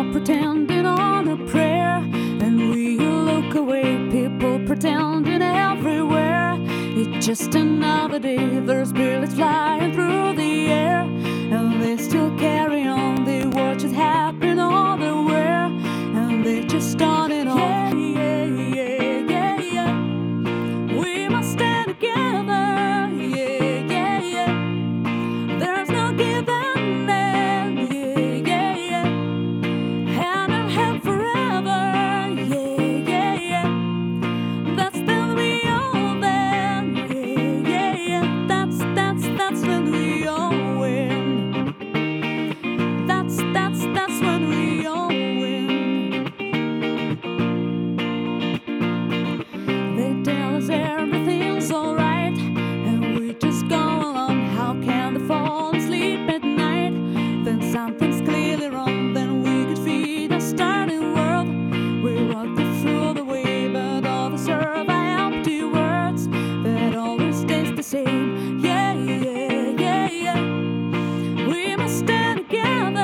pretending on a prayer, and we look away. People pretending everywhere. It's just another day. There's bullets flying through the air, and they still carry on. They watch it happen all the where, and they just started on. Yeah, yeah, yeah, yeah, yeah. We must stand together. Yeah, yeah, yeah. There's no giving. That's when we all win. They tell us everything's alright, and we just go along. How can they fall asleep at night? Then something's clearly wrong. Then we could feed a starting world. We walk through the way, but all the serve are empty words that always stays the same. Yeah, yeah, yeah, yeah. We must stand together.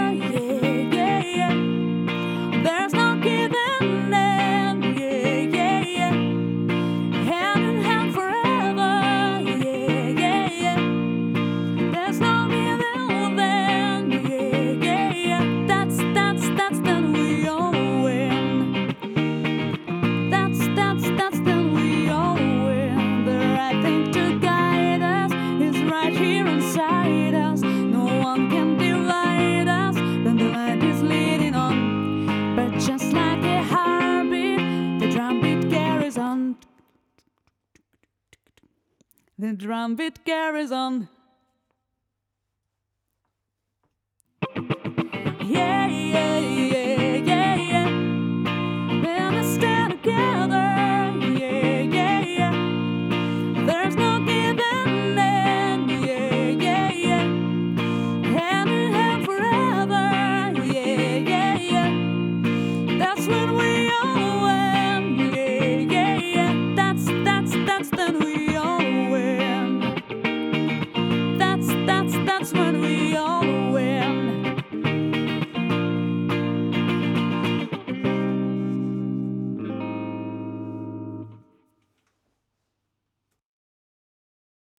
That's then we all win. The right thing to guide us is right here inside us. No one can divide us when the light is leading on. But just like a heartbeat, the drumbeat carries on. The drumbeat carries on.